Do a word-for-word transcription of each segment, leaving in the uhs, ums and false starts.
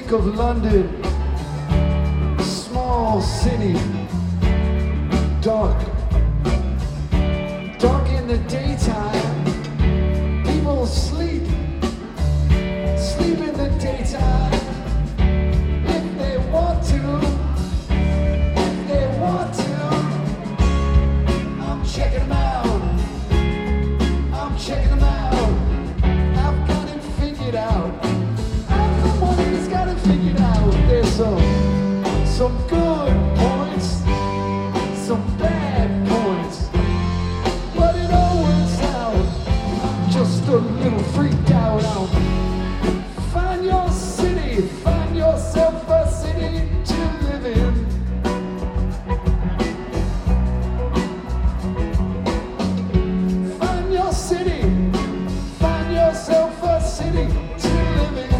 think of London, small city, dark, dark in the daytime, people sleep, sleep in the daytime, if they want to, if they want to, I'm checking them out, I'm checking them out, I've got it figured out. He's got it figured out. There's some, some good points, some bad points, but it all works out. I'm just a little freaked out. I'll find your city, find yourself a city to live in. Find your city, find yourself a city to live in.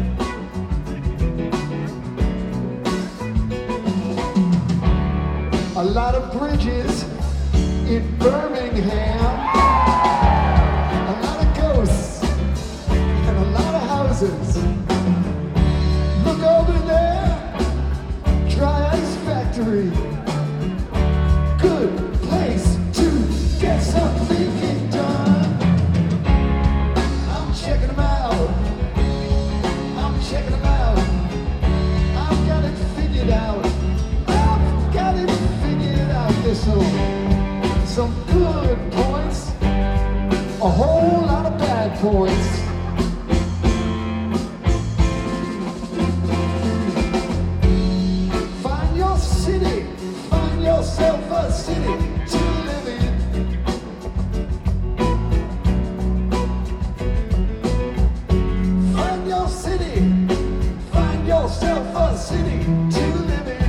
A lot of bridges in Birmingham, a lot of ghosts, and a lot of houses. Look over there, Dry Ice Factory. Good place to get some thinking done. I'm checking them out, I'm checking them out, I've got it figured out. Some, some good points, a whole lot of bad points. Find your city, find yourself a city to live in. Find your city, find yourself a city to live in.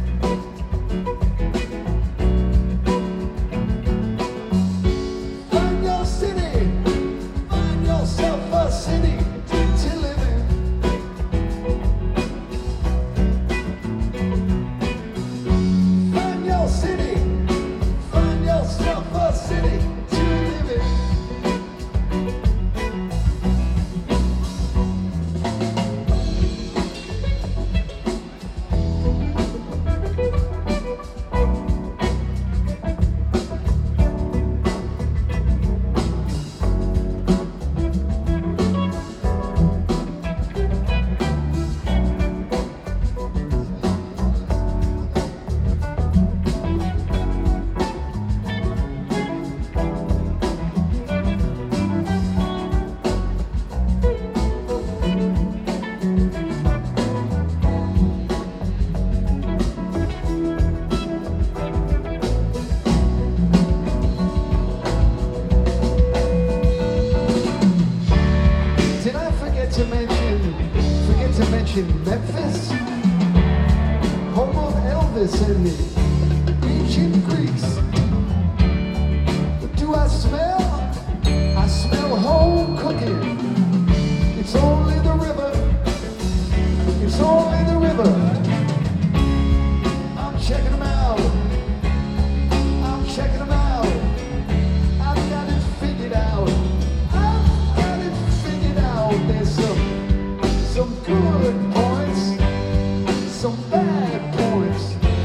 Memphis, home of Elvis and the ancient Greeks. What do I smell? I smell home cooking. It's only the river, it's only the river. I'm checking them out, I'm checking them out. I've got it figured out, I've got it figured out. There's some, some good points, some bad points.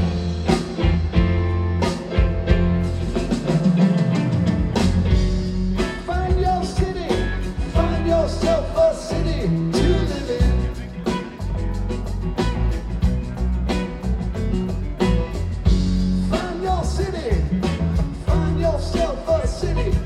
Find your city, find yourself a city to live in. Find your city, find yourself a city